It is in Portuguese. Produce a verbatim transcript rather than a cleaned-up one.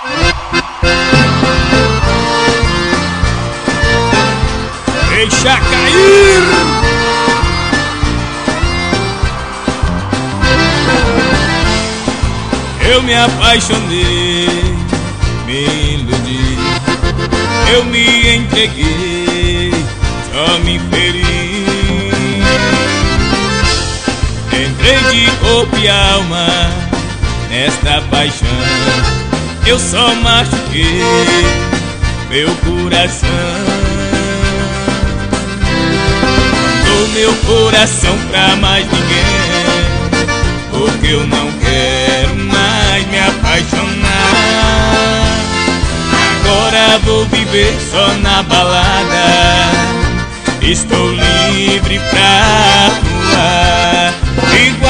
Deixa cair. Eu me apaixonei, me iludi, eu me entreguei, só me feri. Entrei de corpo e alma nesta paixão, eu só machuquei meu coração. Dou meu coração pra mais ninguém, porque eu não quero mais me apaixonar. Agora vou viver só na balada, estou livre pra voar.